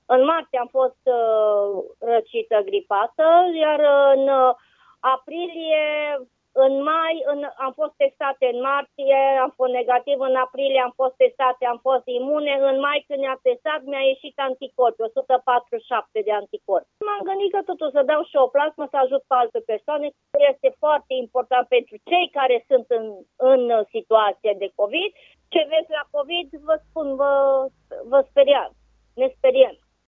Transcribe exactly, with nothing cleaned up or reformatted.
În martie am fost uh, răcită, gripată, iar în uh, aprilie, în mai, în, am fost testate în martie, am fost negativ, în aprilie am fost testate, am fost imune, în mai când ne-a testat mi-a ieșit anticorpi, o sută patruzeci și șapte de anticorpi. M-am gândit că totuși să dau și o plasmă să ajut pe alte persoane, este foarte important pentru cei care sunt în, în situație de COVID. Ce vezi la COVID, vă spun, vă, vă speriați, ne speriem.